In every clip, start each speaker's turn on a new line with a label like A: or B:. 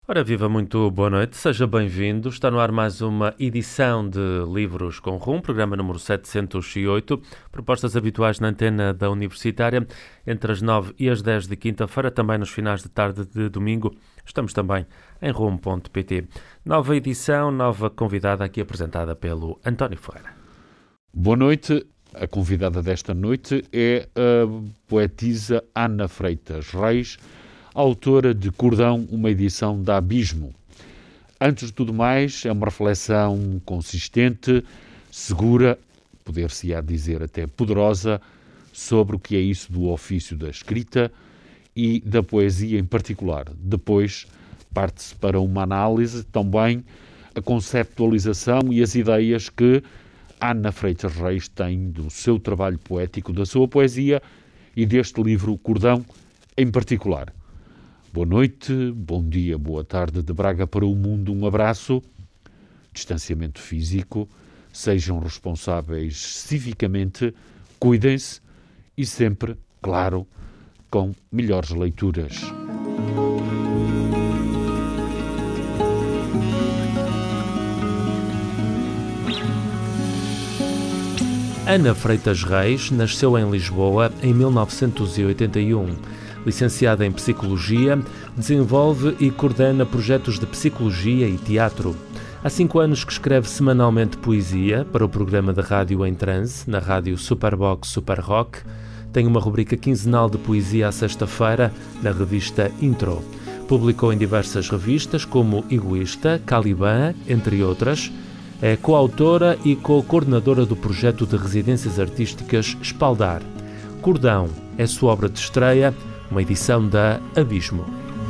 A: Ora viva, muito boa noite, seja bem-vindo. Está no ar mais uma edição de Livros com Rum, programa número 708, propostas habituais na antena da Universitária, entre as 9 e as 10 de quinta-feira, também nos finais de tarde de domingo. Estamos também em rum.pt. Nova edição, nova convidada aqui apresentada pelo António Ferreira.
B: Boa noite. A convidada desta noite é a poetisa Ana Freitas Reis, autora de Cordão, uma edição da Abismo. Antes de tudo mais, é uma reflexão consistente, segura, poder-se-á dizer até poderosa, sobre o que é isso do ofício da escrita e da poesia em particular. Depois, parte-se para uma análise, também a conceptualização e as ideias que Ana Freitas Reis tem do seu trabalho poético, da sua poesia e deste livro Cordão em particular. Boa noite, bom dia, boa tarde, de Braga para o mundo, um abraço, distanciamento físico, sejam responsáveis civicamente, cuidem-se e sempre, claro, com melhores leituras.
A: Ana Freitas Reis nasceu em Lisboa em 1981. Licenciada em Psicologia, desenvolve e coordena projetos de psicologia e teatro. Há 5 anos que escreve semanalmente poesia para o programa de rádio Em Transe, na rádio Superbox Super Rock. Tem uma rubrica quinzenal de poesia à sexta-feira, na revista Intro. Publicou em diversas revistas, como Egoísta, Caliban, entre outras. É coautora e co-coordenadora do projeto de residências artísticas Espaldar. Cordão é sua obra de estreia, uma edição da Abismo.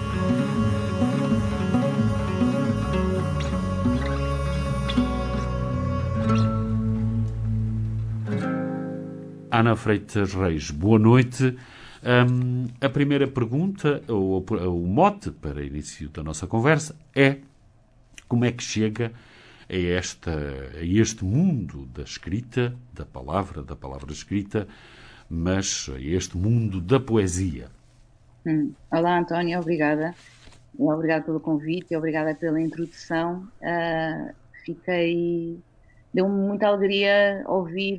B: Ana Freitas Reis, boa noite. A primeira pergunta, ou o mote para início da nossa conversa, é como é que chega a este mundo da escrita, da palavra escrita, mas a este mundo da poesia.
C: Olá, António, obrigada. Obrigada pelo convite e obrigada pela introdução. Deu-me muita alegria ouvir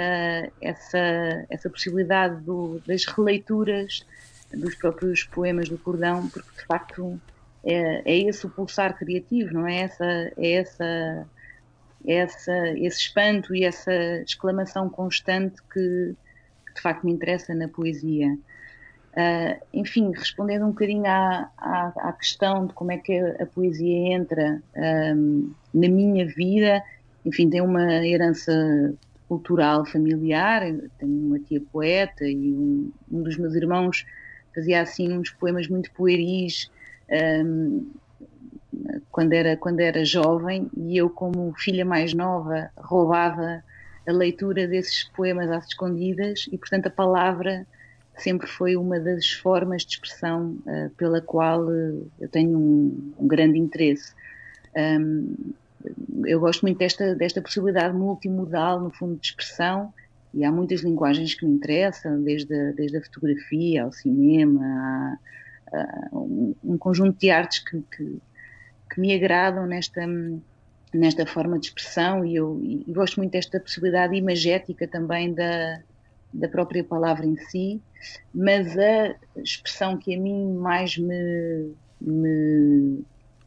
C: essa possibilidade das releituras dos próprios poemas do Cordão, porque de facto é esse o pulsar criativo, não é? Esse espanto e essa exclamação constante que de facto me interessa na poesia. Enfim, respondendo um bocadinho à questão de como é que a poesia entra na minha vida, enfim, tem uma herança cultural familiar. Tenho uma tia poeta e um dos meus irmãos fazia assim uns poemas muito pueris quando era jovem, e eu, como filha mais nova, roubava a leitura desses poemas às escondidas, e portanto a palavra sempre foi uma das formas de expressão pela qual eu tenho um grande interesse. Eu gosto muito desta possibilidade multimodal, no fundo, de expressão, e há muitas linguagens que me interessam, desde a fotografia ao cinema, a um conjunto de artes que me agradam nesta forma de expressão, e gosto muito desta possibilidade imagética também da própria palavra em si, mas a expressão que a mim mais me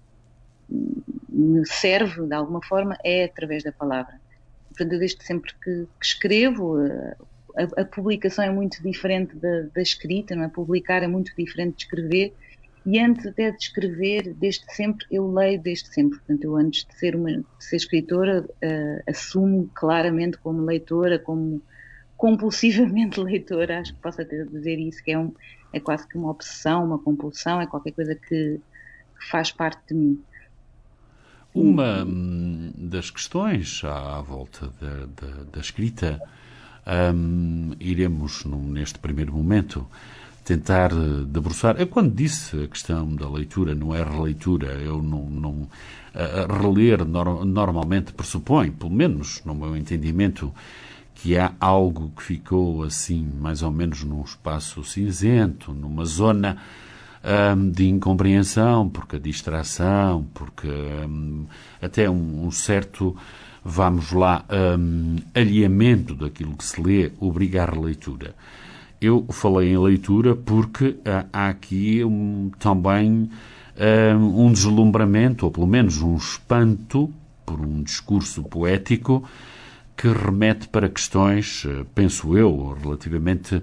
C: serve, de alguma forma, é através da palavra. Portanto, eu desde sempre que escrevo, a publicação é muito diferente da escrita, não é? Publicar é muito diferente de escrever, e antes até de escrever, desde sempre, eu leio desde sempre. Portanto, eu antes de ser escritora, assumo claramente como leitora, como compulsivamente leitora, acho que posso até dizer isso, que é quase que uma obsessão, uma compulsão, é qualquer coisa que faz parte de mim.
B: Uma das questões à volta da escrita, iremos neste primeiro momento tentar debruçar. Eu, quando disse a questão da leitura, não é releitura, eu não reler normalmente pressupõe, pelo menos no meu entendimento, que há algo que ficou assim, mais ou menos num espaço cinzento, numa zona de incompreensão, porque a distração, porque até um certo, vamos lá, alheamento daquilo que se lê, obriga à releitura. Eu falei em leitura porque há aqui também um deslumbramento, ou pelo menos um espanto, por um discurso poético que remete para questões, penso eu, relativamente,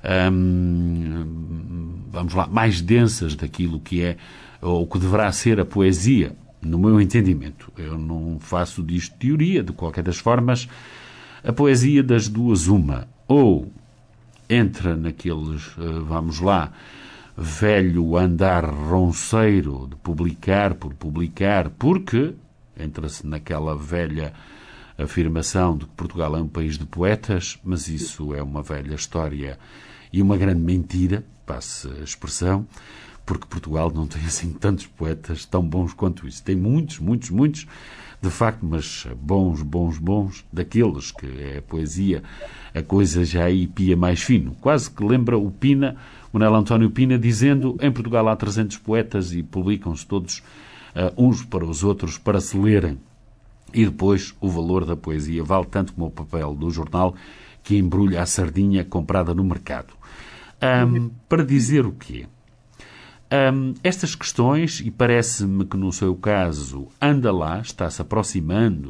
B: vamos lá, mais densas daquilo que é, ou que deverá ser a poesia, no meu entendimento. Eu não faço disto teoria, de qualquer das formas. A poesia das duas uma, ou entra naqueles, vamos lá, velho andar ronceiro de publicar por publicar, porque entra-se naquela velha afirmação de que Portugal é um país de poetas, mas isso é uma velha história e uma grande mentira, passe a expressão, porque Portugal não tem assim tantos poetas tão bons quanto isso. Tem muitos, de facto, mas bons, daqueles que é a poesia, a coisa já aí pia mais fino. Quase que lembra o Pina, o Nélio António Pina, dizendo: em Portugal há 300 poetas e publicam-se todos uns para os outros para se lerem. E depois o valor da poesia vale tanto como o papel do jornal que embrulha a sardinha comprada no mercado. Para dizer o quê? Estas questões, e parece-me que no seu caso anda lá, está-se aproximando,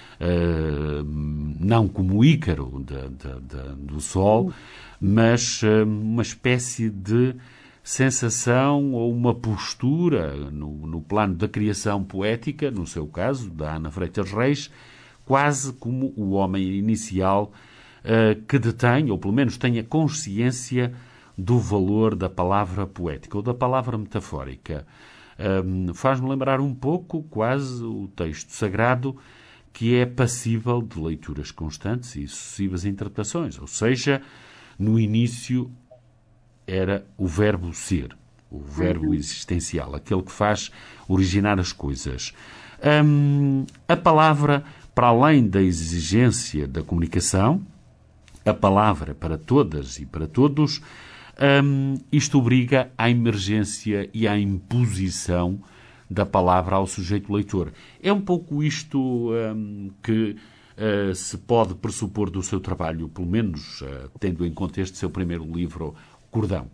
B: não como Ícaro do Sol, mas uma espécie de sensação ou uma postura no plano da criação poética, no seu caso, da Ana Freitas Reis, quase como o homem inicial que detém, ou pelo menos tenha consciência do valor da palavra poética ou da palavra metafórica. Faz-me lembrar um pouco, quase, o texto sagrado, que é passível de leituras constantes e sucessivas interpretações. Ou seja, no início era o verbo ser, o verbo existencial, aquele que faz originar as coisas. A palavra, para além da exigência da comunicação, a palavra para todas e para todos, isto obriga à emergência e à imposição da palavra ao sujeito leitor. É um pouco isto que se pode pressupor do seu trabalho, pelo menos tendo em conta este seu primeiro livro, Cordão.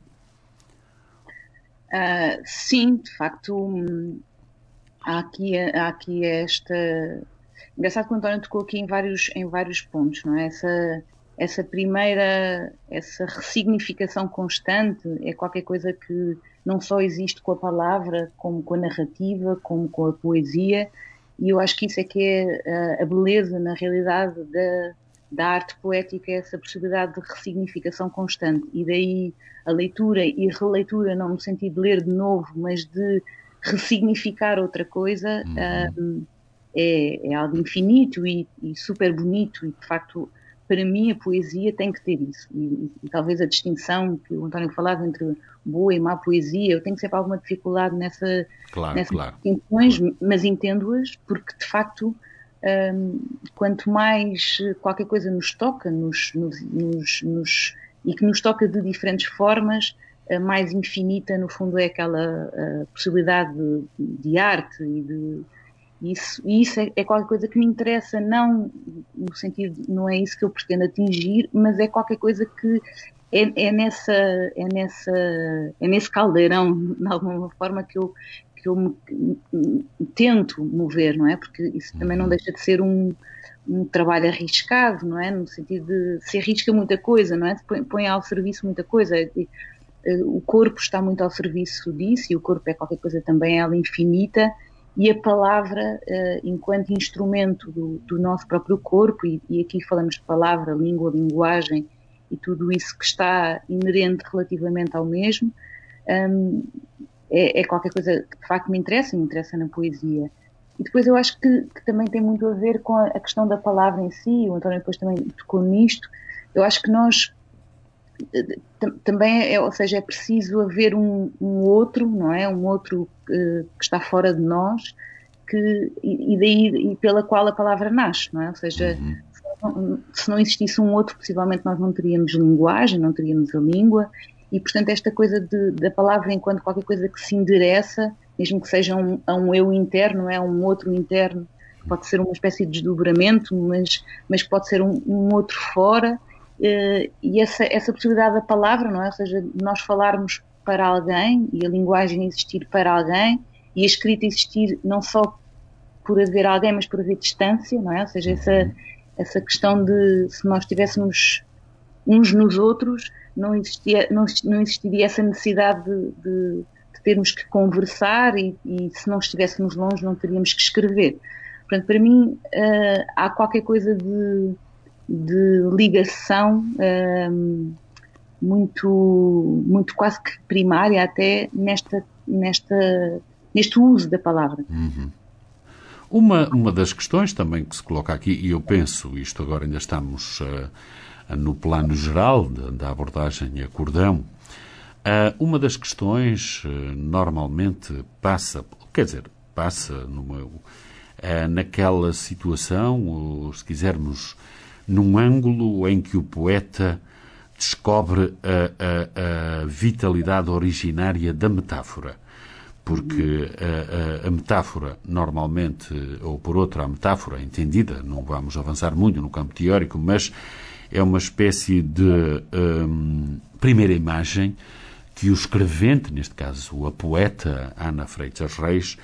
C: Sim, de facto, há aqui esta... Engraçado que o António tocou aqui em vários pontos, não é? Essa ressignificação constante é qualquer coisa que não só existe com a palavra, como com a narrativa, como com a poesia, e eu acho que isso é que é a beleza, na realidade, da arte poética, essa possibilidade de ressignificação constante, e daí a leitura e releitura, não no sentido de ler de novo, mas de ressignificar outra coisa, é algo infinito e super bonito, e de facto, para mim, a poesia tem que ter isso. E talvez a distinção que o António falava entre boa e má poesia, eu tenho sempre alguma dificuldade nessas distinções, mas entendo-as porque, de facto, quanto mais qualquer coisa nos toca e que nos toca de diferentes formas, mais infinita, no fundo, é aquela possibilidade de arte e isso é qualquer coisa que me interessa, não no sentido, não é isso que eu pretendo atingir, mas é qualquer coisa que é nesse caldeirão, de alguma forma, que eu me tento mover, não é? Porque isso também não deixa de ser um trabalho arriscado, não é? No sentido de se arrisca muita coisa, não é? Põe ao serviço muita coisa. O corpo está muito ao serviço disso, e o corpo é qualquer coisa também, ela infinita, e a palavra, enquanto instrumento do nosso próprio corpo, e aqui falamos de palavra, língua, linguagem, e tudo isso que está inerente relativamente ao mesmo, é qualquer coisa que de facto me interessa na poesia. E depois eu acho que também tem muito a ver com a questão da palavra em si, o António depois também tocou nisto. Eu acho que nós também, ou seja, é preciso haver um outro, não é? Um outro que está fora de nós, e pela qual a palavra nasce, não é? Ou seja, se não existisse um outro, possivelmente nós não teríamos linguagem, não teríamos a língua, e portanto esta coisa da palavra enquanto qualquer coisa que se endereça, mesmo que seja a um eu interno, é um outro interno, pode ser uma espécie de desdobramento, mas pode ser um outro fora, e essa possibilidade da palavra, não é? Ou seja, nós falarmos para alguém e a linguagem existir para alguém e a escrita existir não só por haver alguém, mas por haver distância, não é? Ou seja, essa questão de se nós estivéssemos uns nos outros, não existiria essa necessidade de termos que conversar e se não estivéssemos longe não teríamos que escrever. Portanto, para mim há qualquer coisa de ligação muito quase que primária até neste uso da palavra.
B: Uma das questões também que se coloca aqui, e eu penso, isto agora ainda estamos no plano geral da abordagem a cordão, uma das questões normalmente passa naquela situação, ou se quisermos, num ângulo em que o poeta descobre a vitalidade originária da metáfora. Porque a metáfora, normalmente, ou por outra, a metáfora entendida, não vamos avançar muito no campo teórico, mas é uma espécie de primeira imagem que o escrevente, neste caso a poeta Ana Freitas Reis,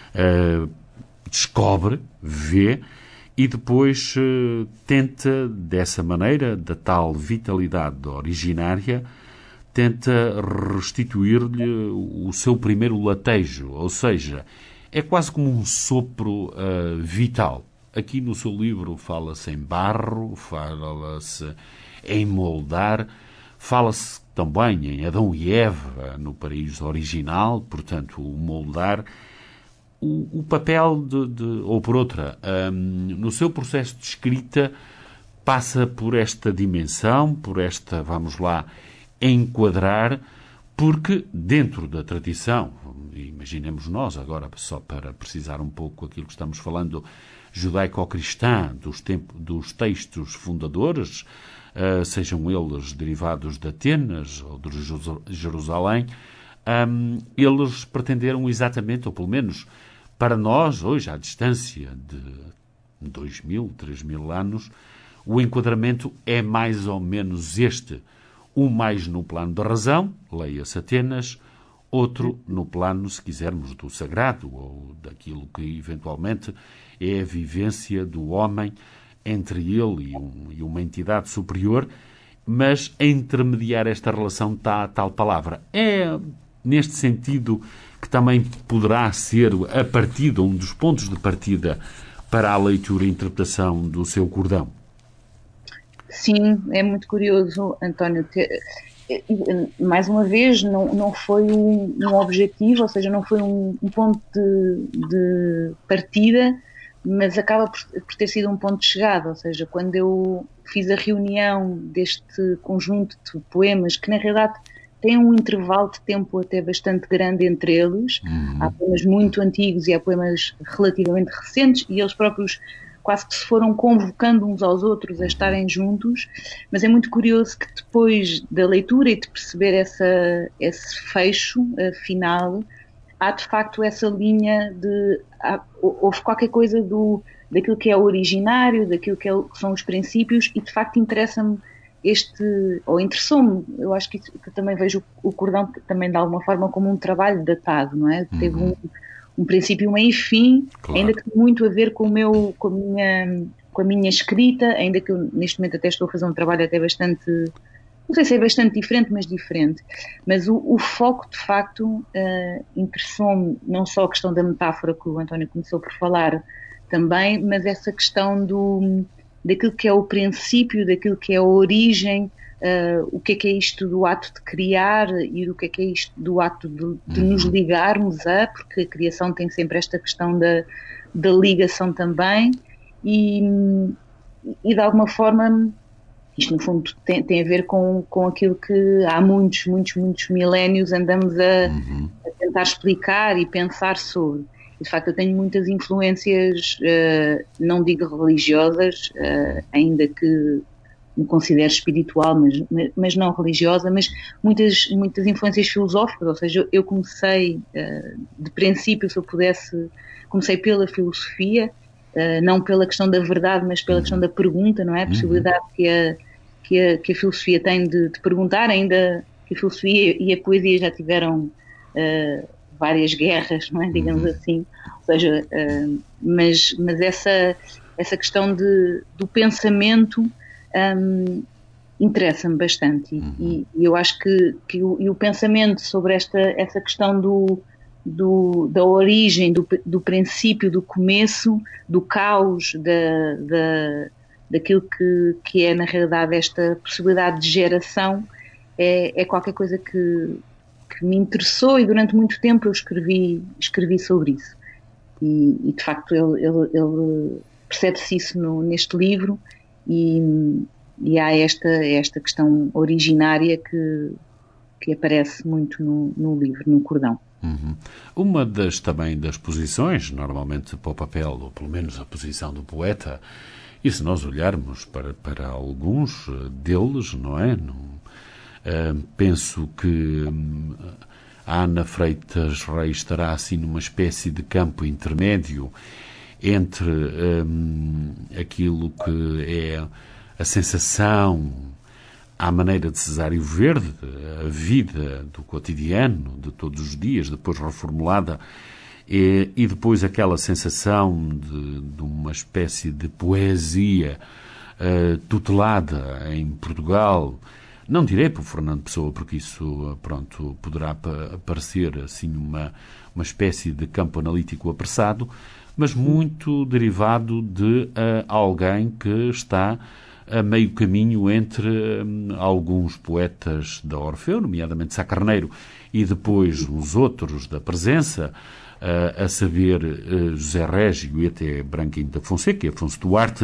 B: descobre, vê e depois tenta, dessa maneira, da tal vitalidade originária, tenta restituir-lhe o seu primeiro latejo, ou seja, é quase como um sopro vital. Aqui no seu livro fala-se em barro, fala-se em moldar, fala-se também em Adão e Eva no paraíso original, portanto, o moldar. O papel ou por outra, no seu processo de escrita, passa por esta dimensão, por esta, vamos lá, enquadrar, porque dentro da tradição, imaginemos nós agora, só para precisar um pouco aquilo que estamos falando, judaico-cristã, dos textos fundadores, sejam eles derivados de Atenas ou de Jerusalém, eles pretenderam exatamente, ou pelo menos para nós, hoje, à distância de 2.000, 3.000 anos, o enquadramento é mais ou menos este. Um mais no plano da razão, leia-se Atenas, outro no plano, se quisermos, do sagrado, ou daquilo que eventualmente é a vivência do homem entre ele e uma entidade superior, mas a intermediar esta relação está a tal palavra. É neste sentido que também poderá ser a partida, um dos pontos de partida para a leitura e interpretação do seu cordão.
C: Sim, é muito curioso, António. Mais uma vez, não foi um objetivo, ou seja, não foi um ponto de partida, mas acaba por ter sido um ponto de chegada. Ou seja, quando eu fiz a reunião deste conjunto de poemas, que na realidade tem um intervalo de tempo até bastante grande entre eles, há poemas muito antigos e há poemas relativamente recentes, e eles próprios quase que se foram convocando uns aos outros a estarem juntos, mas é muito curioso que depois da leitura e de perceber esse fecho final, há de facto essa linha houve qualquer coisa daquilo que é o originário, daquilo que são os princípios, e de facto interessa-me interessou-me, eu acho que eu também vejo o cordão também de alguma forma como um trabalho datado, não é? Teve um princípio, um meio e fim, claro. Ainda que tem muito a ver com a minha escrita, ainda que eu neste momento até estou a fazer um trabalho até bastante, não sei se é bastante diferente, mas diferente. Mas o foco, de facto, interessou-me não só a questão da metáfora que o António começou por falar também, mas essa questão daquilo que é o princípio, daquilo que é a origem, o que é isto do ato de criar e o que é isto do ato de nos ligarmos porque a criação tem sempre esta questão da ligação também, e de alguma forma isto no fundo tem a ver com aquilo que há muitos milénios andamos a tentar explicar e pensar sobre. De facto, eu tenho muitas influências, não digo religiosas, ainda que me considero espiritual, mas não religiosa, mas muitas influências filosóficas, ou seja, eu comecei, de princípio, se eu pudesse, comecei pela filosofia, não pela questão da verdade, mas pela questão da pergunta, não é? A possibilidade que a filosofia tem de perguntar, ainda que a filosofia e a poesia já tiveram várias guerras, não é? Digamos assim, ou seja, mas essa questão do pensamento interessa-me bastante e eu acho que o pensamento sobre essa questão da origem, do princípio, do começo, do caos, daquilo que é na realidade esta possibilidade de geração é qualquer coisa que me interessou e durante muito tempo eu escrevi sobre isso e de facto ele percebe-se isso neste livro e há esta questão originária que aparece muito no livro, no Cordão.
B: Uma também das posições, normalmente para o papel, ou pelo menos a posição do poeta, e se nós olharmos para alguns deles, não é? Penso que a Ana Freitas Reis estará assim numa espécie de campo intermédio entre aquilo que é a sensação à maneira de Cesário Verde, a vida do cotidiano, de todos os dias, depois reformulada, e depois aquela sensação de uma espécie de poesia tutelada em Portugal. Não direi por Fernando Pessoa, porque isso, pronto, poderá parecer assim uma espécie de campo analítico apressado, mas muito derivado de alguém que está a meio caminho entre alguns poetas da Orfeu, nomeadamente Sá Carneiro, e depois os outros da Presença, a saber José Régio e até Branquinho da Fonseca e Afonso Duarte,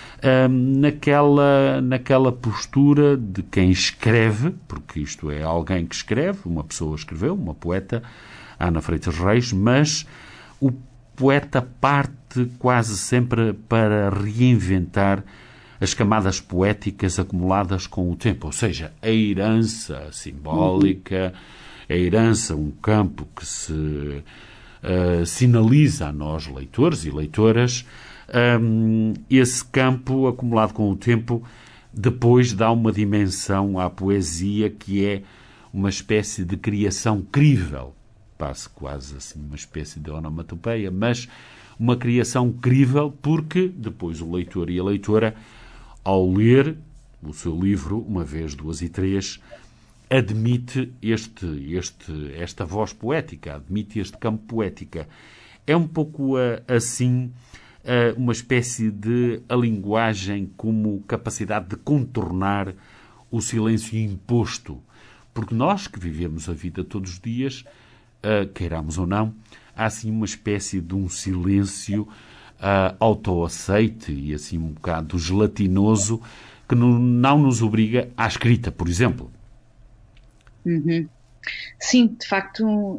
B: naquela postura de quem escreve, porque isto é alguém que escreve, uma pessoa escreveu, uma poeta, Ana Freitas Reis, mas o poeta parte quase sempre para reinventar as camadas poéticas acumuladas com o tempo, ou seja, a herança simbólica, a herança, um campo que se sinaliza a nós, leitores e leitoras, esse campo acumulado com o tempo depois dá uma dimensão à poesia que é uma espécie de criação crível, passe quase assim uma espécie de onomatopeia, mas uma criação crível porque depois o leitor e a leitora, ao ler o seu livro, uma vez, duas e três, admite esta voz poética, admite este campo poética. É um pouco assim uma espécie de a linguagem como capacidade de contornar o silêncio imposto. Porque nós que vivemos a vida todos os dias, queiramos ou não, há assim uma espécie de um silêncio autoaceite e assim um bocado gelatinoso que não nos obriga à escrita, por exemplo.
C: Sim, de facto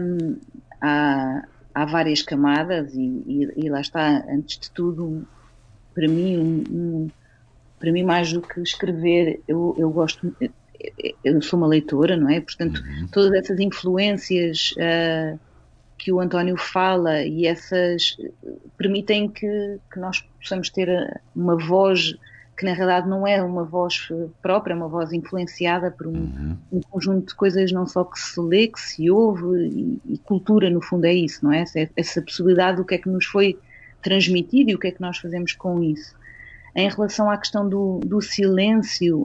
C: há várias camadas e lá está, antes de tudo, para mim, mais do que escrever, eu gosto, eu sou uma leitora, não é? Portanto, todas essas influências que o António fala e essas permitem que nós possamos ter uma voz que na realidade não é uma voz própria, é uma voz influenciada por um conjunto de coisas não só que se lê, que se ouve e cultura no fundo é isso, não é? Essa possibilidade do que é que nos foi transmitido e o que é que nós fazemos com isso. Em relação à questão do silêncio,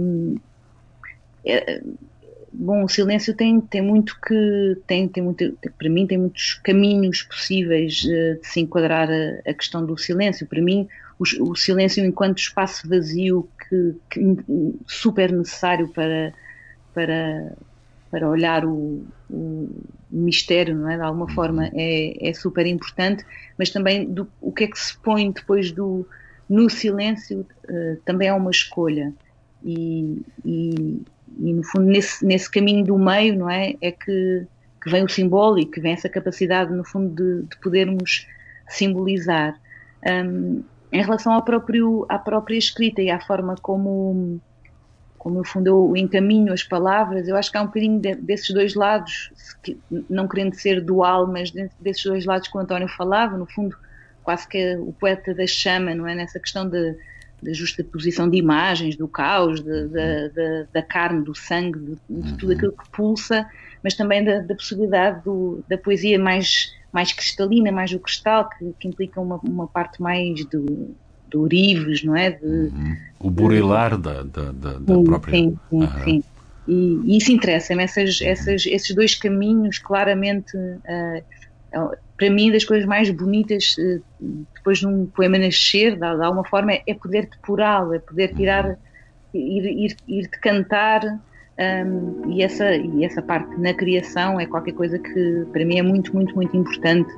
C: bom, o silêncio tem muito para mim tem muitos caminhos possíveis de se enquadrar a questão do silêncio. Para mim, o silêncio enquanto espaço vazio que super necessário para olhar o mistério, não é? De alguma forma é super importante, mas também o que é que se põe depois no silêncio também é uma escolha e no fundo nesse caminho do meio, não é? É que vem o simbólico, que vem essa capacidade no fundo de podermos simbolizar. Em relação à própria escrita e à forma como no fundo eu encaminho as palavras, eu acho que há um bocadinho desses dois lados, não querendo ser dual, mas desses dois lados que o António falava, no fundo quase que é o poeta da chama, não é? Nessa questão da justaposição de imagens, do caos, da carne, do sangue, de tudo aquilo que pulsa, mas também da possibilidade da poesia mais cristalina, mais do cristal, que implica uma parte mais do ourives, não é?
B: O burilar da própria...
C: Sim. E isso interessa-me, esses dois caminhos, claramente, para mim, das coisas mais bonitas, depois de um poema nascer, de alguma forma, é poder depurá-lo, é poder tirar, ir decantar, e essa parte na criação é qualquer coisa que, para mim, é muito, muito, muito importante.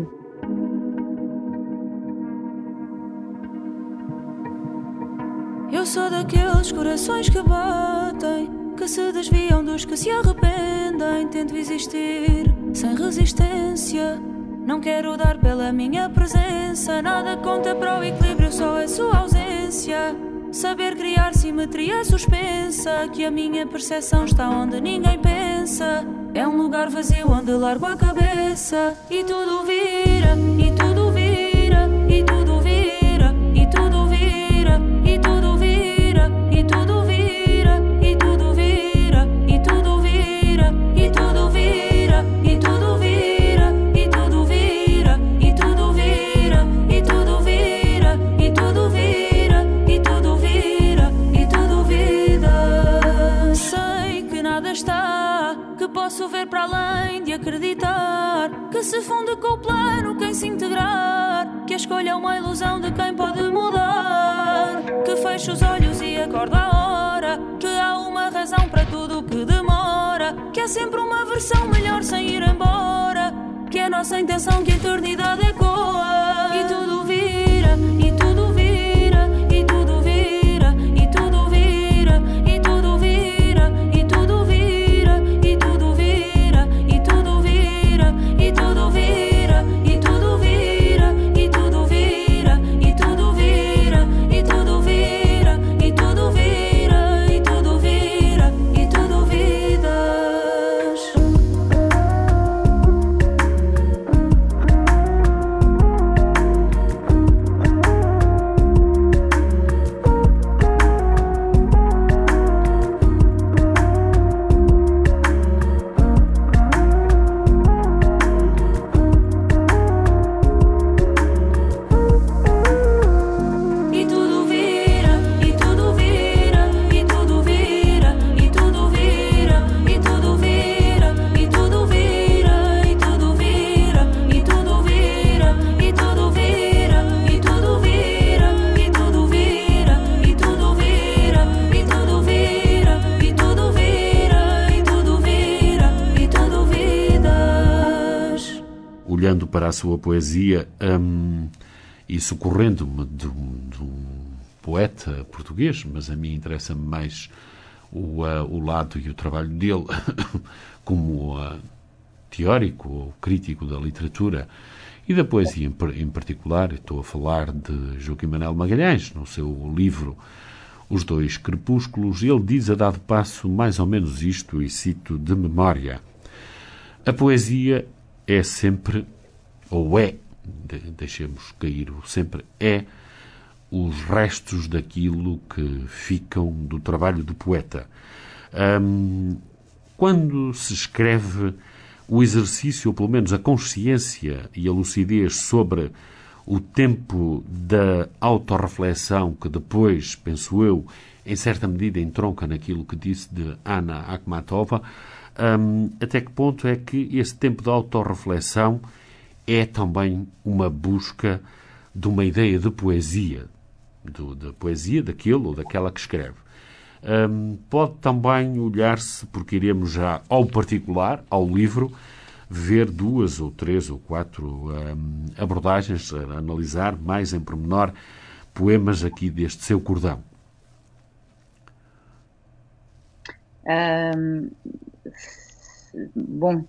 D: Eu sou daqueles corações que batem, que se desviam dos que se arrependem. Tento existir sem resistência, não quero dar pela minha presença. Nada conta para o equilíbrio, só a sua ausência. Saber criar simetria suspensa, que a minha percepção está onde ninguém pensa. É um lugar vazio onde largo a cabeça. E tudo vira, e tudo vira, e tudo vira, e tudo vira, e tudo vira, e tudo vira, e tudo vira, e tudo vira, e tudo vira, e tudo vira, e tudo vira, e tudo vira, e tudo vira, e tudo vira, e tudo vira, e tudo vida. Sei que nada está, que posso ver para além de acreditar, que se funde com o plano quem se integrar, que a escolha é uma ilusão de quem pode mudar, que fecha os olhos e acorda a hora, que há uma razão para tudo o que demora, que há sempre uma versão melhor sem ir embora, que é a nossa intenção que a eternidade ecoa. E tudo vira, e tudo vira, e tudo vira, e tudo vira, e tudo vira, e tudo vira, e tudo vira, e tudo vira, e tudo vira, e tudo vira, e tudo vira, e tudo vira, e tudo vira, e tudo vira, e tudo vira, e tudo vidas. E tudo vira, e tudo vira, e tudo vira, e tudo vira, e tudo vira, e tudo vira, e tudo vira, e tudo vira, e tudo vira, e tudo vira, e tudo vira, e tudo vira, e tudo vira, e tudo vira, e tudo vira, e tudo vidas.
B: Olhando para a sua poesia, e socorrendo-me de um poeta português, mas a mim interessa-me mais o lado e o trabalho dele como teórico ou crítico da literatura e da poesia em particular. Estou a falar de Joaquim Manuel Magalhães, no seu livro Os Dois Crepúsculos. Ele diz a dado passo mais ou menos isto, e cito de memória: a poesia é sempre, ou é, deixemos cair o sempre, é os restos daquilo que ficam do trabalho do poeta. Quando se escreve, o exercício, ou pelo menos a consciência e a lucidez sobre o tempo da autorreflexão, que depois, penso eu, em certa medida entronca naquilo que disse de Anna Akhmatova, até que ponto é que esse tempo de autorreflexão é também uma busca de uma ideia de poesia, da poesia daquele ou daquela que escreve. Pode também olhar-se, porque iremos já ao particular, ao livro, ver 2 ou 3 ou 4 abordagens, analisar mais em pormenor poemas aqui deste seu cordão.
C: Bom,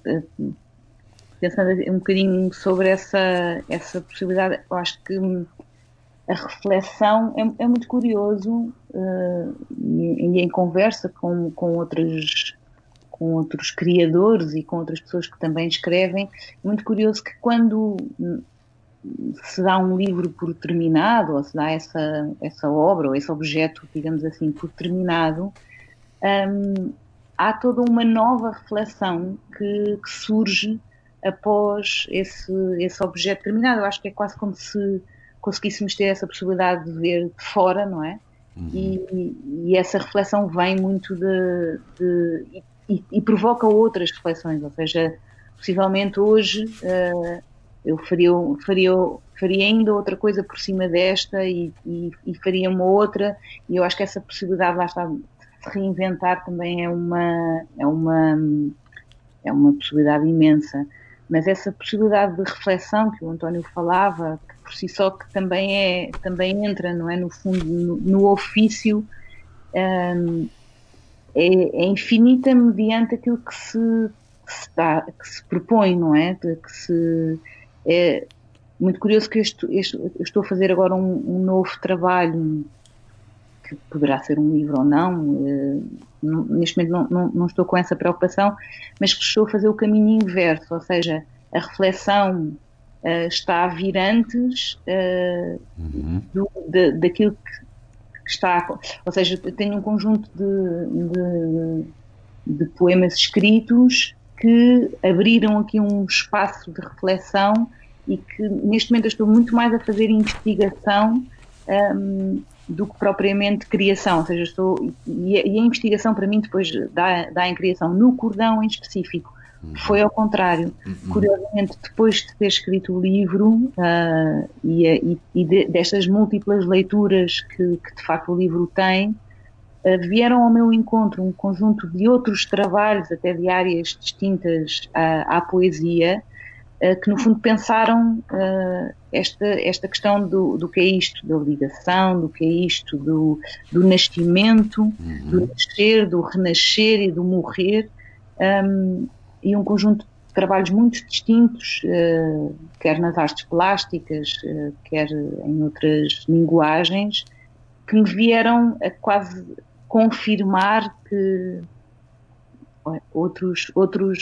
C: pensando um bocadinho sobre essa possibilidade, eu acho que a reflexão é muito curioso, e em conversa com outros criadores e com outras pessoas que também escrevem, é muito curioso que quando se dá um livro por terminado, ou se dá essa obra ou esse objeto, digamos assim, por terminado, há toda uma nova reflexão que surge após esse objeto terminado. Eu acho que é quase como se conseguíssemos ter essa possibilidade de ver de fora, não é? E essa reflexão vem muito e provoca outras reflexões, ou seja, possivelmente hoje eu faria ainda outra coisa por cima desta e faria uma outra, e eu acho que essa possibilidade, lá está, de se reinventar também é uma possibilidade imensa. Mas essa possibilidade de reflexão que o António falava, que por si só que também entra, não é, no fundo, no ofício, é infinita mediante aquilo que se propõe, não é? É muito curioso que eu estou a fazer agora um novo trabalho, que poderá ser um livro ou não, neste momento não estou com essa preocupação, mas que estou a fazer o caminho inverso, ou seja, a reflexão está a vir antes daquilo que está, ou seja, tenho um conjunto de poemas escritos que abriram aqui um espaço de reflexão e que neste momento eu estou muito mais a fazer investigação do que propriamente criação, ou seja, e a investigação para mim depois dá em criação. No cordão em específico foi ao contrário. Curiosamente, depois de ter escrito o livro destas múltiplas leituras que de facto o livro tem, vieram ao meu encontro um conjunto de outros trabalhos, até de áreas distintas à poesia, que no fundo pensaram esta questão do que é isto da ligação, do que é isto do nascimento, do nascer, do renascer e do morrer, e um conjunto de trabalhos muito distintos, quer nas artes plásticas, quer em outras linguagens, que me vieram a quase confirmar que outros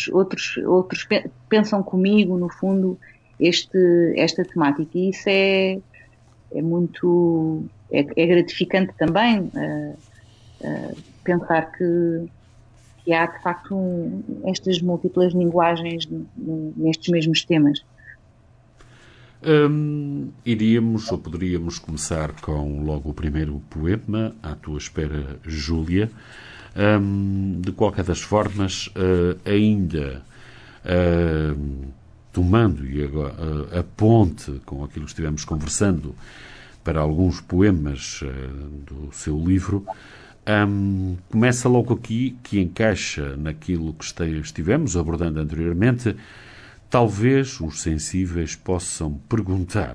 C: pensam comigo, no fundo, esta temática. E isso é muito gratificante também, pensar que há de facto estas múltiplas linguagens nestes mesmos temas.
B: Iríamos ou poderíamos começar com logo o primeiro poema, À Tua Espera, Júlia. De qualquer das formas, ainda tomando a ponte com aquilo que estivemos conversando para alguns poemas do seu livro, começa logo aqui, que encaixa naquilo que estivemos abordando anteriormente. Talvez os sensíveis possam perguntar.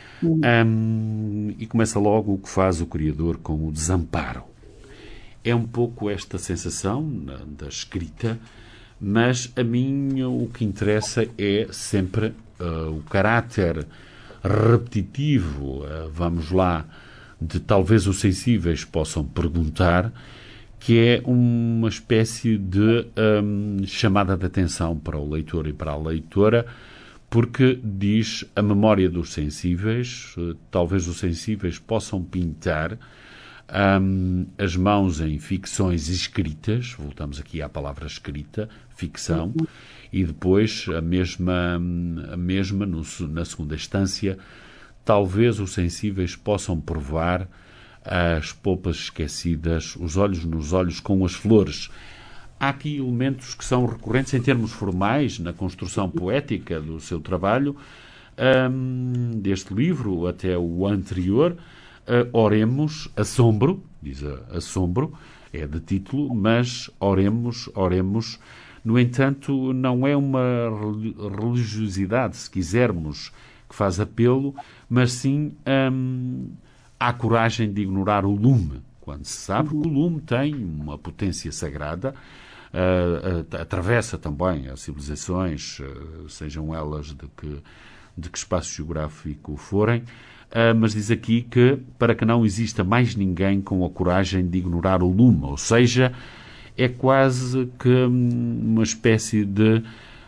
B: E começa logo o que faz o Criador com o desamparo. É um pouco esta sensação da escrita, mas a mim o que interessa é sempre o caráter repetitivo, vamos lá, de talvez os sensíveis possam perguntar, que é uma espécie de chamada de atenção para o leitor e para a leitora, porque diz a memória dos sensíveis, talvez os sensíveis possam pintar as mãos em ficções escritas, voltamos aqui à palavra escrita, ficção, e depois a mesma na segunda instância, talvez os sensíveis possam provar as polpas esquecidas, os olhos nos olhos com as flores. Há aqui elementos que são recorrentes em termos formais na construção poética do seu trabalho, deste livro até o anterior. Oremos, assombro, diz assombro, é de título, mas oremos. No entanto, não é uma religiosidade, se quisermos, que faz apelo, mas sim há coragem de ignorar o lume, quando se sabe que o lume tem uma potência sagrada, atravessa também as civilizações, sejam elas de que espaço geográfico forem, mas diz aqui que para que não exista mais ninguém com a coragem de ignorar o lume, ou seja, é quase que uma espécie de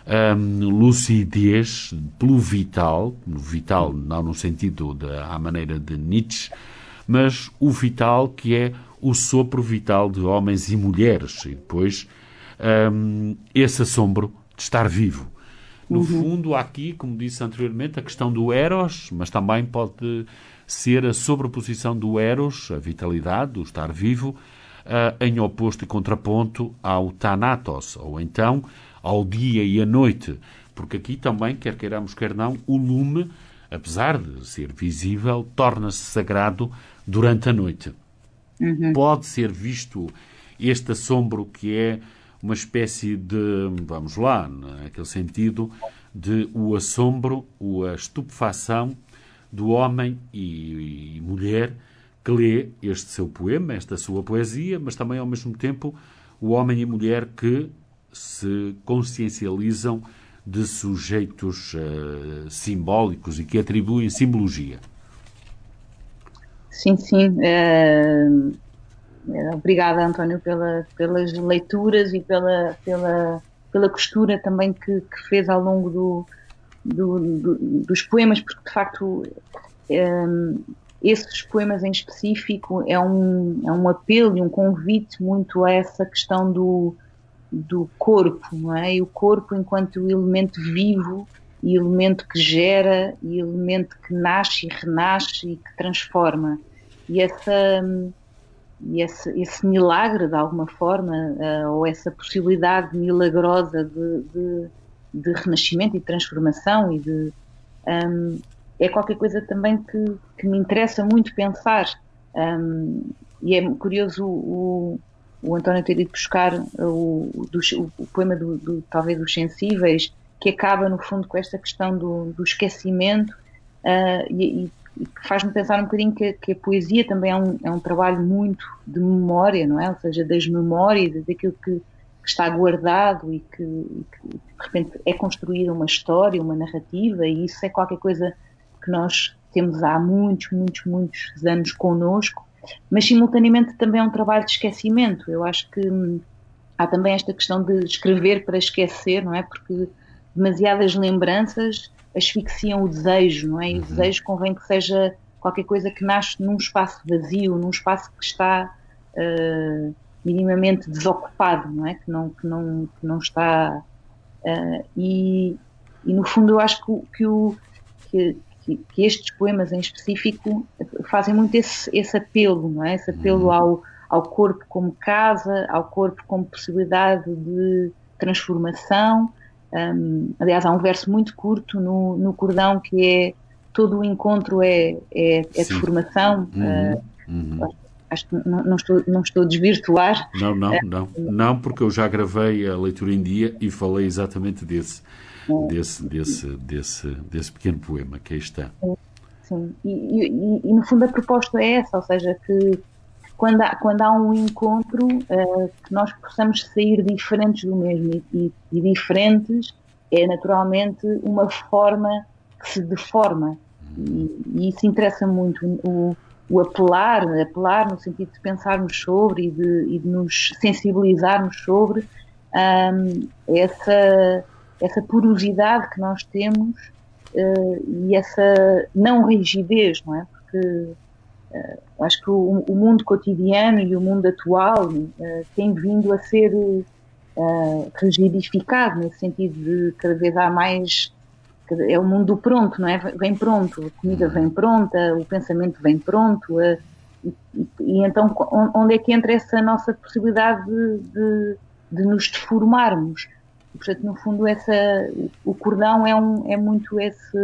B: lucidez pelo vital não no sentido à maneira de Nietzsche, mas o vital que é o sopro vital de homens e mulheres, e depois esse assombro de estar vivo. No fundo, há aqui, como disse anteriormente, a questão do eros, mas também pode ser a sobreposição do eros, a vitalidade, o estar vivo, em oposto e contraponto ao thanatos, ou então ao dia e à noite, porque aqui também, quer queiramos, quer não, o lume, apesar de ser visível, torna-se sagrado durante a noite. Pode ser visto este assombro que é uma espécie de, vamos lá, naquele sentido, de o assombro, a estupefação do homem e mulher que lê este seu poema, esta sua poesia, mas também, ao mesmo tempo, o homem e mulher que se consciencializam de sujeitos simbólicos e que atribuem simbologia.
C: Sim. Obrigada, António, pelas leituras e pela costura também que fez ao longo dos poemas, porque de facto esses poemas em específico é um apelo e um convite muito a essa questão do corpo, não é? E o corpo enquanto elemento vivo e elemento que gera e elemento que nasce e renasce e que transforma. E esse milagre, de alguma forma, ou essa possibilidade milagrosa de renascimento e de transformação é qualquer coisa também que me interessa muito pensar. E é curioso o António ter ido buscar o poema talvez dos Sensíveis, que acaba no fundo com esta questão do esquecimento e que faz-me pensar um bocadinho que a poesia também é um trabalho muito de memória, não é? Ou seja, das memórias, daquilo que está guardado e que de repente é construída uma história, uma narrativa, e isso é qualquer coisa que nós temos há muitos anos connosco, mas simultaneamente também é um trabalho de esquecimento. Eu acho que há também esta questão de escrever para esquecer, não é? Porque demasiadas lembranças asfixiam o desejo, não é? E o desejo convém que seja qualquer coisa que nasce num espaço vazio, num espaço que está minimamente desocupado, não é? Que não está... E no fundo eu acho que estes poemas em específico fazem muito esse apelo, não é? Esse apelo ao corpo como casa, ao corpo como possibilidade de transformação. Aliás, há um verso muito curto no Cordão que é: todo o encontro é deformação. Acho que não estou a desvirtuar.
B: Não, porque eu já gravei a leitura em dia e falei exatamente desse pequeno poema que aí está.
C: Sim, e no fundo a proposta é essa, ou seja, que quando há um encontro, que nós possamos sair diferentes do mesmo, e diferentes é naturalmente uma forma que se deforma, e isso interessa muito, o apelar no sentido de pensarmos sobre e de nos sensibilizarmos sobre essa porosidade que nós temos e essa não rigidez, não é? Porque acho que o mundo cotidiano e o mundo atual tem vindo a ser rigidificado, nesse sentido de cada vez há mais... É o mundo do pronto, não é? Vem pronto, a comida vem pronta, o pensamento vem pronto, e então onde é que entra essa nossa possibilidade de nos deformarmos? E, portanto, no fundo, o Cordão é muito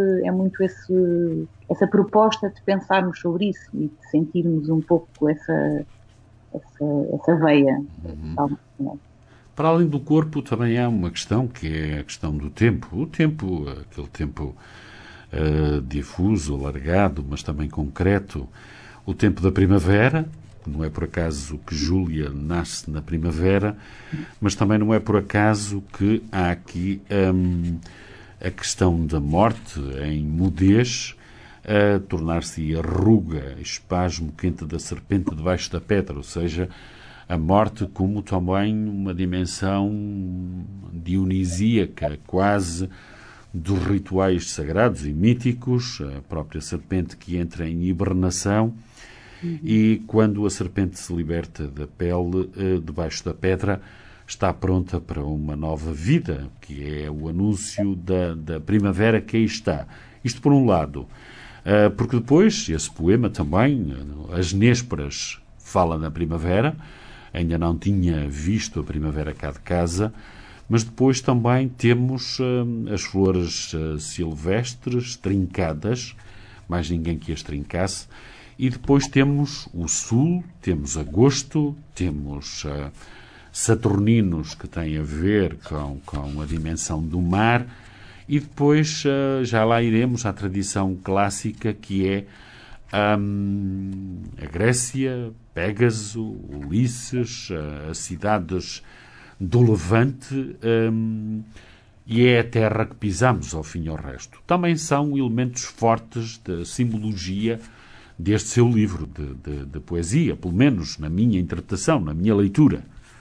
C: essa proposta de pensarmos sobre isso e de sentirmos um pouco essa veia.
B: Para além do corpo, também há uma questão que é a questão do tempo. O tempo, aquele tempo difuso, alargado, mas também concreto. O tempo da primavera. Não é por acaso que Júlia nasce na primavera, mas também não é por acaso que há aqui a questão da morte em mudez, a tornar-se a ruga, espasmo quente da serpente debaixo da pedra, ou seja, a morte como também uma dimensão dionisíaca, quase dos rituais sagrados e míticos, a própria serpente que entra em hibernação, e quando a serpente se liberta da pele, debaixo da pedra, está pronta para uma nova vida, que é o anúncio da primavera que aí está. Isto por um lado. Porque depois, esse poema também, As Nésperas, fala na primavera, ainda não tinha visto a primavera cá de casa, mas depois também temos as flores silvestres, trincadas, mais ninguém que as trincasse, e depois temos o sul, temos agosto, temos saturninos, que têm a ver com a dimensão do mar, e depois já lá iremos à tradição clássica, que é a Grécia, Pégaso, Ulisses, as cidades do Levante, e é a terra que pisamos, ao fim e ao resto. Também são elementos fortes da simbologia deste seu livro de poesia, pelo menos na minha interpretação, na minha leitura.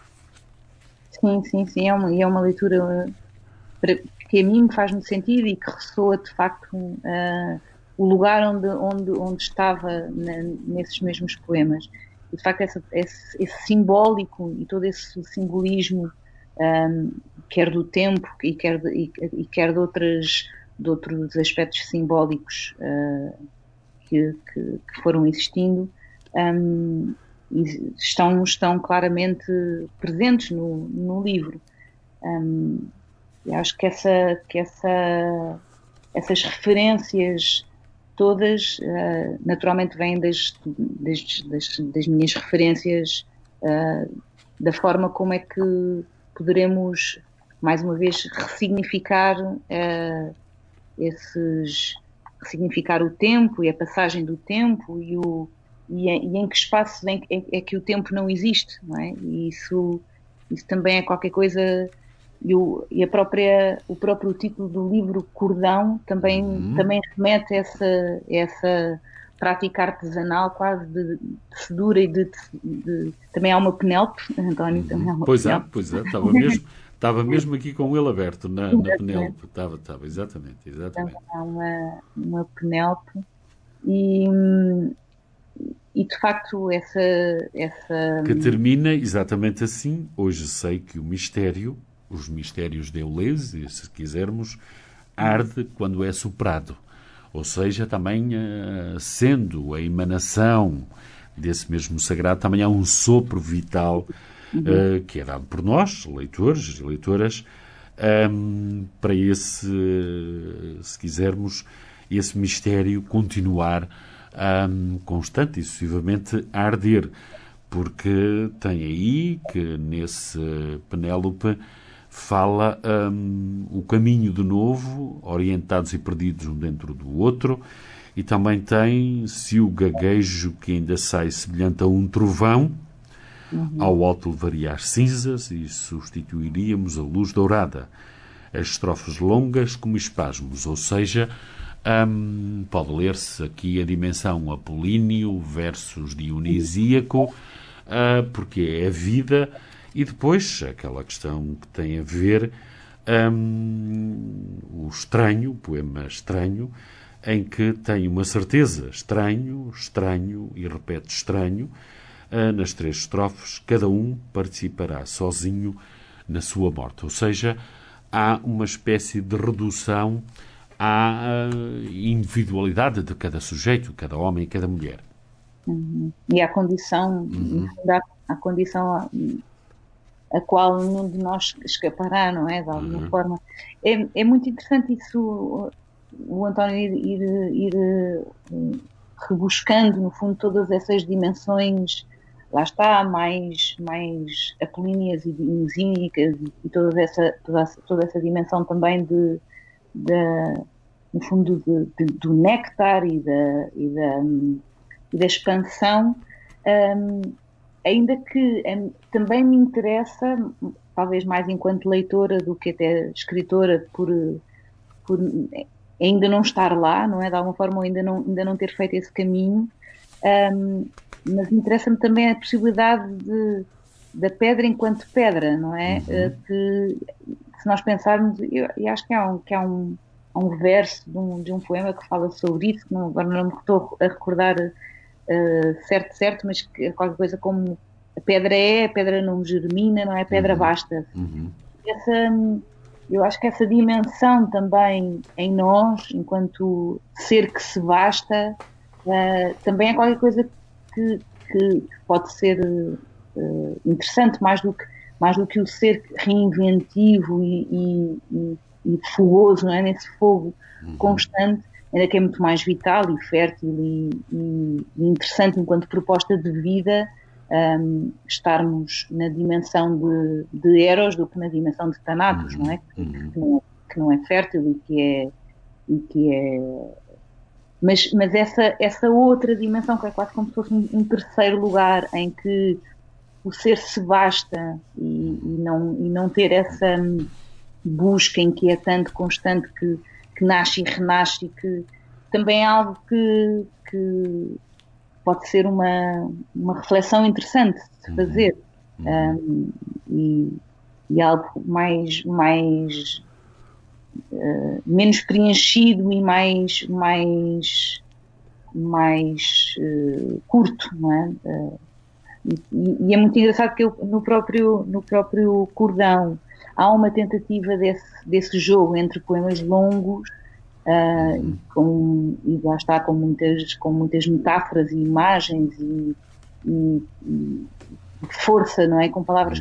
C: Sim, é uma leitura que a mim me faz muito sentido e que ressoa de facto o lugar onde estava nesses mesmos poemas. E de facto esse simbólico e todo esse simbolismo, quer do tempo e quer de outros aspectos simbólicos que foram existindo, estão claramente presentes no livro. Eu acho que essas referências todas naturalmente vêm das minhas referências, da forma como é que poderemos mais uma vez ressignificar ressignificar o tempo e a passagem do tempo e em que espaço é que o tempo não existe, não é? E isso também é qualquer coisa. E o próprio título do livro, Cordão, também remete a essa prática artesanal quase de tecedura e também há uma Penélope, António, também há uma Penélope.
B: Pois é, estava mesmo aqui com ele aberto na Penélope, estava, exatamente.
C: Também há uma Penélope e de facto essa...
B: Que termina exatamente assim. Hoje sei que os mistérios de Eulese, se quisermos, arde quando é soprado. Ou seja, também sendo a emanação desse mesmo sagrado, também há um sopro vital que é dado por nós, leitores e leitoras, para esse, se quisermos, esse mistério continuar constante e sucessivamente a arder. Porque tem aí que nesse Penélope fala o caminho de novo, orientados e perdidos um dentro do outro, e também tem se o gaguejo que ainda sai semelhante a um trovão, ao alto levaria as cinzas e substituiríamos a luz dourada. As estrofes longas como espasmos, ou seja, pode ler-se aqui a dimensão apolíneo versus dionisíaco, porque é a vida. E depois, aquela questão que tem a ver o estranho, o poema estranho, em que tem uma certeza, estranho, estranho, e repete estranho, nas 3 estrofes, cada um participará sozinho na sua morte. Ou seja, há uma espécie de redução à individualidade de cada sujeito, cada homem e cada mulher.
C: E à condição, à condição a qual nenhum de nós escapará, não é? De alguma forma. É muito interessante isso, o António ir rebuscando, no fundo, todas essas dimensões, lá está, mais apolíneas e dionisíacas, e toda essa dimensão também no fundo, do néctar e da expansão, ainda que também me interessa, talvez mais enquanto leitora do que até escritora, por ainda não estar lá, não é? De alguma forma, ou ainda não ter feito esse caminho. Mas interessa-me também a possibilidade da pedra enquanto pedra, não é? Que, se nós pensarmos, eu acho que há um verso de um poema que fala sobre isso, que agora não me estou a recordar certo, mas que é qualquer coisa como a pedra não germina, não é? A pedra basta. Eu acho que essa dimensão também em nós, enquanto ser que se basta, também é qualquer coisa que pode ser interessante, mais do que o ser reinventivo e fogoso, não é? Nesse fogo constante, ainda que é muito mais vital e fértil e interessante enquanto proposta de vida, estarmos na dimensão de Eros do que na dimensão de Thanatos, não é? Que não é fértil e que é mas essa outra dimensão, que é quase como se fosse um terceiro lugar, em que o ser se basta e não ter essa busca inquietante, constante, que nasce e renasce, e que também é algo que pode ser uma reflexão interessante de se fazer. E algo menos preenchido e mais curto, não é? E é muito engraçado que no próprio cordão há uma tentativa desse jogo entre poemas longos e lá está com muitas metáforas e imagens e força, não é? Com palavras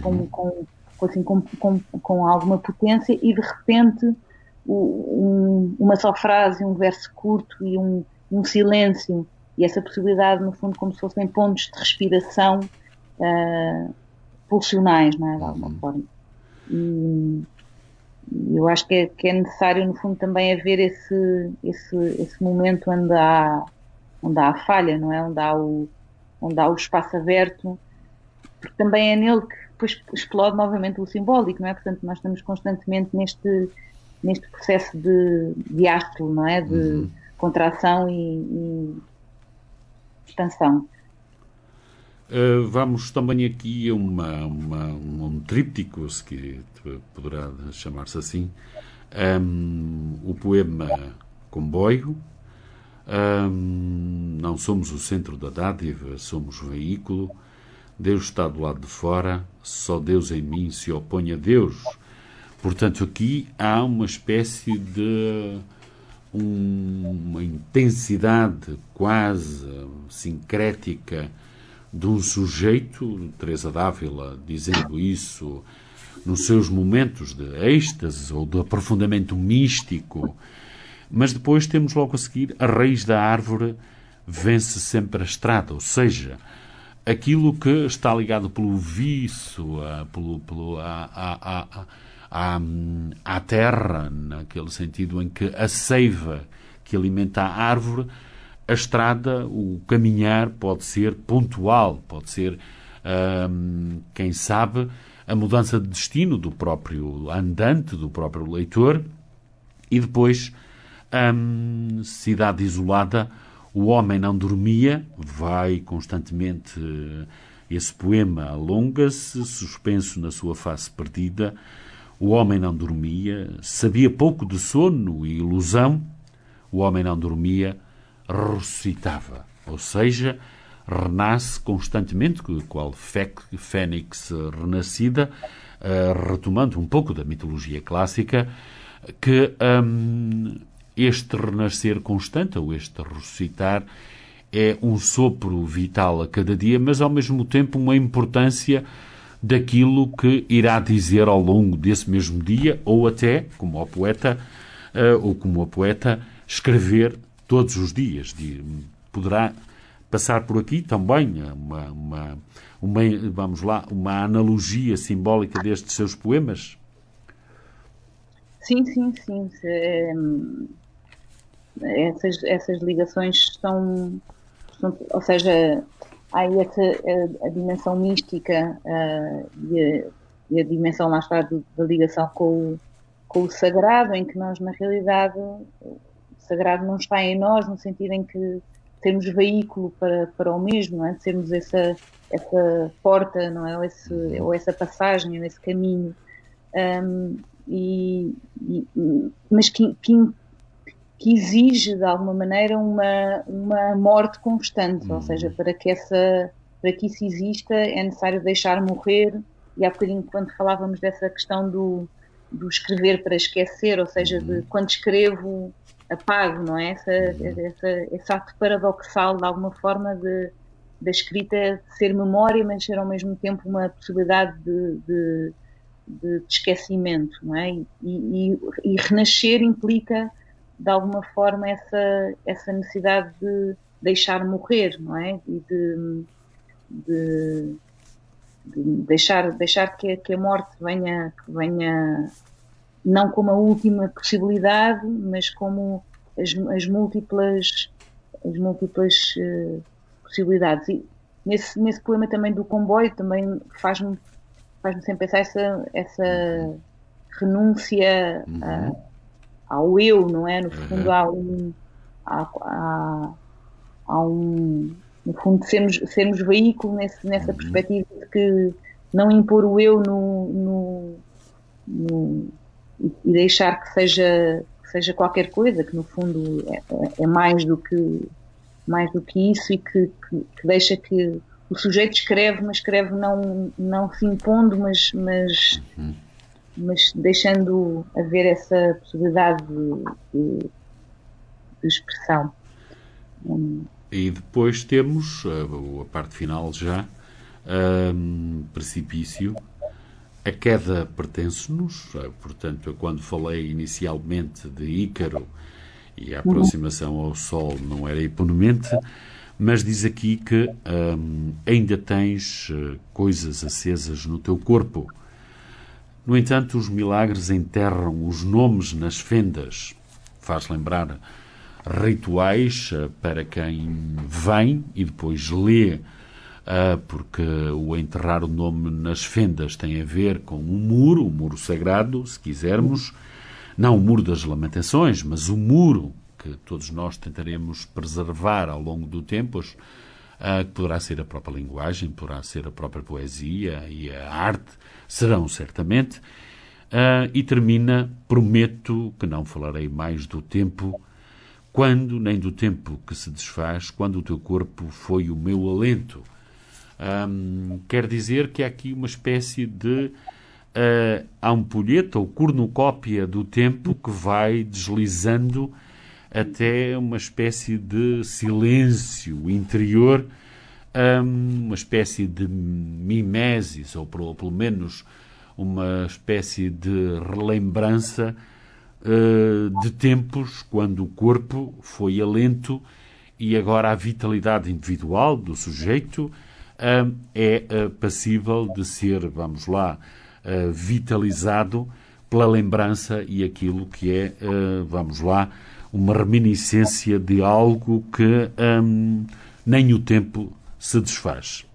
C: com alguma potência, e de repente uma só frase, um verso curto e um silêncio, e essa possibilidade, no fundo, como se fossem pontos de respiração pulsionais, não é? De alguma forma. E eu acho que é necessário, no fundo, também haver esse momento onde há a falha, não é? Onde há o espaço aberto, porque também é nele que depois explode novamente o simbólico, não é? Portanto, nós estamos constantemente neste processo de astro, não é? De contração e expansão.
B: Vamos também aqui a um tríptico, se poderá chamar-se assim, o poema Comboio. Não somos o centro da dádiva, somos o veículo. Deus está do lado de fora, só Deus em mim se opõe a Deus. Portanto, aqui há uma espécie de uma intensidade quase sincrética de um sujeito, Teresa d'Ávila dizendo isso nos seus momentos de êxtase ou de aprofundamento místico. Mas depois temos logo a seguir: a raiz da árvore vence sempre a estrada, ou seja, aquilo que está ligado pelo vício, à terra, naquele sentido em que a seiva que alimenta a árvore, a estrada, o caminhar pode ser pontual, pode ser, quem sabe, a mudança de destino do próprio andante, do próprio leitor. E depois, cidade isolada, o homem não dormia, vai constantemente, esse poema alonga-se, suspenso na sua face perdida. O homem não dormia, sabia pouco de sono e ilusão. O homem não dormia, ressuscitava, ou seja, renasce constantemente, qual fênix renascida, retomando um pouco da mitologia clássica, que este renascer constante, ou este ressuscitar, é um sopro vital a cada dia, mas ao mesmo tempo uma importância daquilo que irá dizer ao longo desse mesmo dia, ou até, como a poeta, escrever todos os dias. Poderá passar por aqui também uma analogia simbólica destes seus poemas?
C: Sim. Essas ligações são, ou seja, há aí a dimensão mística e a dimensão, lá está, da ligação com o sagrado, em que nós, na realidade, sagrado não está em nós, no sentido em que sermos veículo para o mesmo, não é? De sermos essa porta, não é? Ou essa passagem, ou esse caminho. Mas que exige, de alguma maneira, uma morte constante, ou seja, para que isso exista é necessário deixar morrer, e há bocadinho quando falávamos dessa questão do escrever para esquecer, ou seja, de quando escrevo apago, não é? Esse ato paradoxal, de alguma forma, da escrita ser memória, mas ser ao mesmo tempo uma possibilidade de esquecimento, não é? E renascer implica, de alguma forma, essa necessidade de deixar morrer, não é? E de deixar que a morte venha não como a última possibilidade, mas como as múltiplas possibilidades. E nesse poema também do comboio também faz-me sempre pensar essa renúncia ao eu, não é? No fundo há no fundo sermos veículo nessa perspectiva de que não impor o eu e deixar que seja qualquer coisa, que no fundo é mais do que isso, e que deixa que o sujeito escreve, mas escreve não se impondo, mas deixando haver essa possibilidade de expressão.
B: E depois temos a parte final já, precipício. A queda pertence-nos, portanto, quando falei inicialmente de Ícaro e a aproximação ao Sol não era hiponemente, mas diz aqui que ainda tens coisas acesas no teu corpo. No entanto, os milagres enterram os nomes nas fendas. Faz lembrar rituais para quem vem e depois lê, porque o enterrar o nome nas fendas tem a ver com o muro sagrado, se quisermos, não o muro das lamentações, mas o muro que todos nós tentaremos preservar ao longo do tempo, que poderá ser a própria linguagem, poderá ser a própria poesia e a arte, serão certamente, e termina: prometo que não falarei mais do tempo, quando, nem do tempo que se desfaz, quando o teu corpo foi o meu alento. Quer dizer que há aqui uma espécie de ampulheta ou cornucópia do tempo que vai deslizando até uma espécie de silêncio interior, uma espécie de mimesis, ou pelo menos uma espécie de relembrança de tempos quando o corpo foi alento e agora a vitalidade individual do sujeito é passível de ser, vamos lá, vitalizado pela lembrança e aquilo que é, vamos lá, uma reminiscência de algo que nem o tempo se desfaz.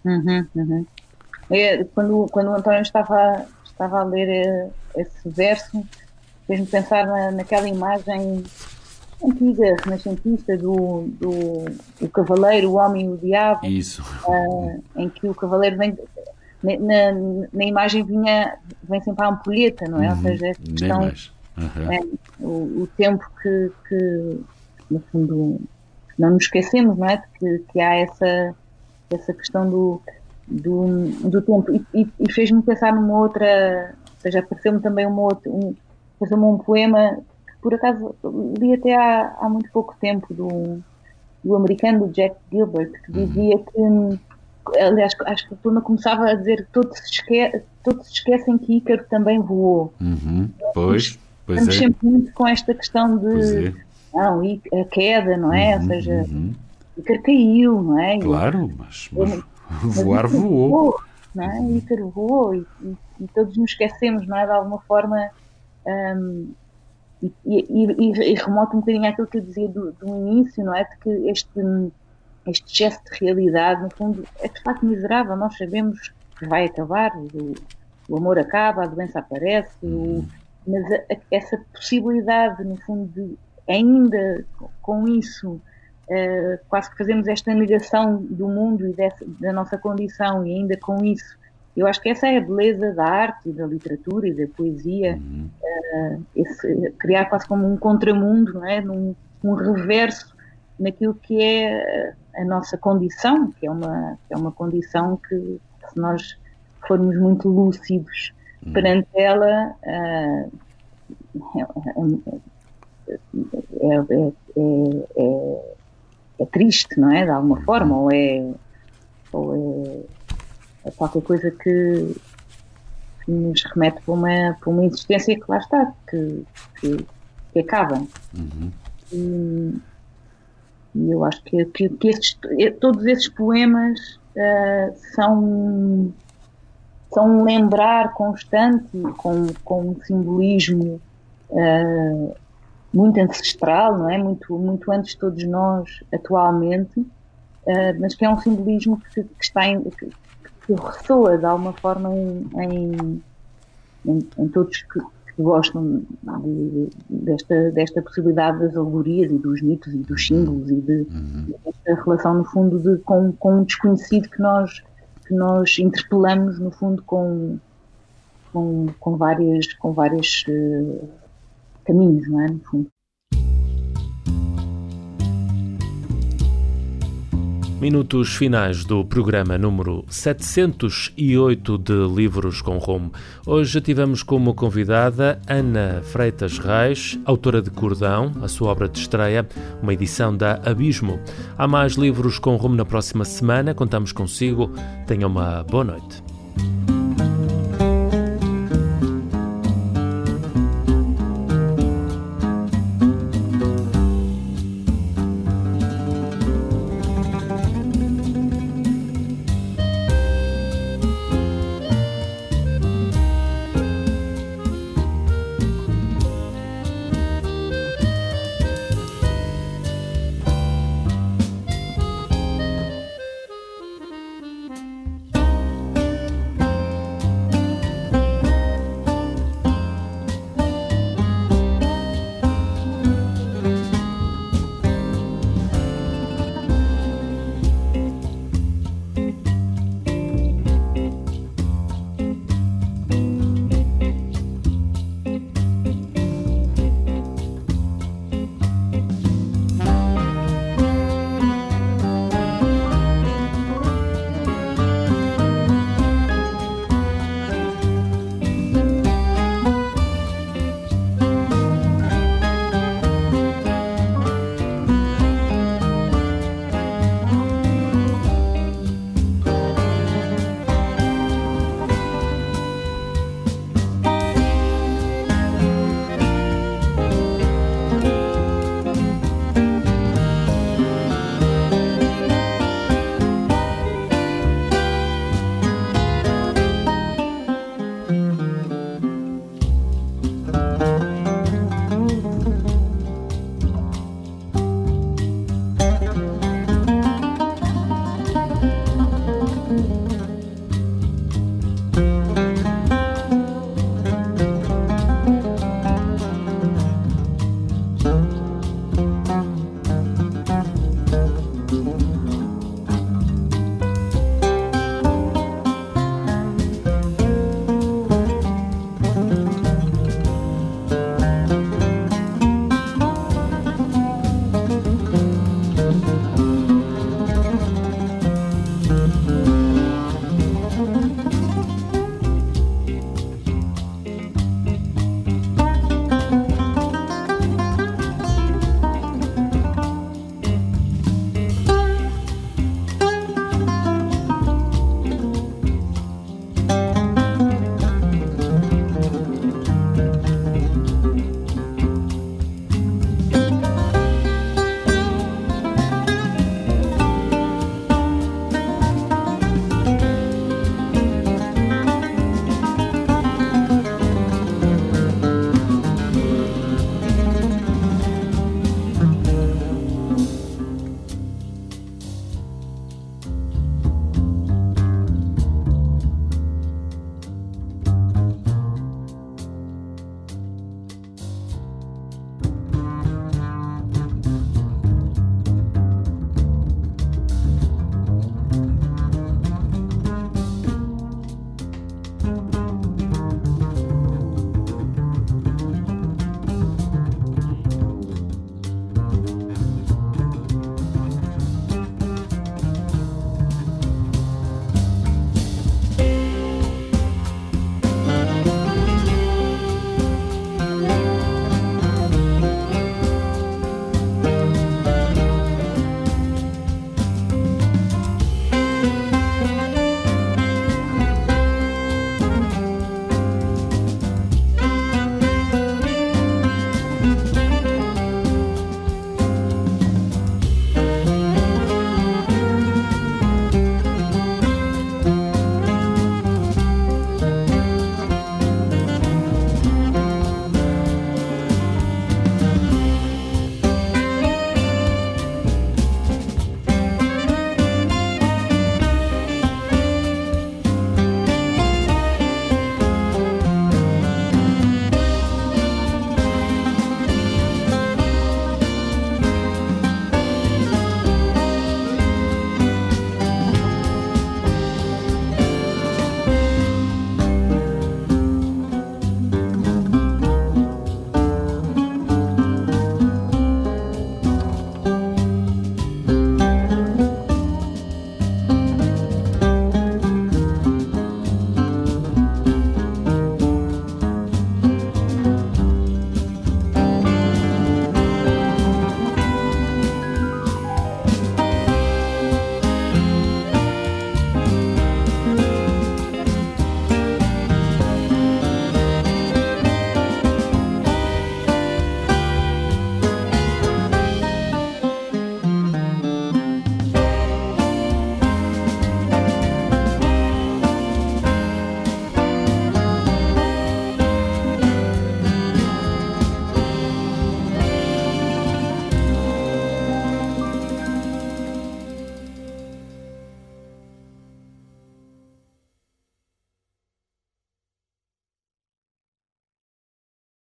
C: Quando o António estava a ler esse verso, fez-me pensar naquela imagem antiga, renascentista, do cavaleiro, o homem e o diabo. Isso. Em que o cavaleiro vem... Na imagem vem sempre a ampulheta, não é? Ou seja, esta questão... O tempo que, no fundo, não nos esquecemos, não é? Que há essa questão do tempo. E fez-me pensar numa outra... Ou seja, apareceu-me também apareceu-me um poema que, por acaso, li até há muito pouco tempo, do americano, do Jack Gilbert, que dizia que, aliás, acho que o poema começava a dizer que todos se esquecem que Ícaro também voou.
B: Pois
C: estamos sempre muito com esta questão de a queda, não é? Ou seja, Ícaro caiu, não é?
B: Claro, mas voar voou.
C: Não é? Ícaro voou e todos nos esquecemos, não é? De alguma forma, e remota um bocadinho àquilo que eu dizia do início, não é? De que este gesto de realidade, no fundo, é de facto miserável. Nós sabemos que vai acabar, o amor acaba, a doença aparece, mas essa possibilidade, no fundo, ainda com isso quase que fazemos esta negação do mundo e da nossa condição, e ainda com isso, eu acho que essa é a beleza da arte e da literatura e da poesia, criar quase como um contramundo, não é? Um reverso naquilo que é a nossa condição, que é uma condição que, se nós formos muito lúcidos perante ela, é triste, não é? De alguma forma, ou é qualquer coisa que nos remete para uma existência que lá está, que acaba. E eu acho que todos esses poemas são um lembrar constante, com um simbolismo muito ancestral, não é? Muito antes de todos nós atualmente, mas que é um simbolismo que ressoa de alguma forma em todos que gostam desta possibilidade das alegorias e dos mitos e dos símbolos e desta relação, no fundo, com um desconhecido que nós interpelamos, no fundo, com vários caminhos, não é? No fundo.
A: Minutos finais do programa número 708 de Livros com Rumo. Hoje tivemos como convidada Ana Freitas Reis, autora de Cordão, a sua obra de estreia, uma edição da Abismo. Há mais Livros com Rumo na próxima semana, contamos consigo. Tenha uma boa noite.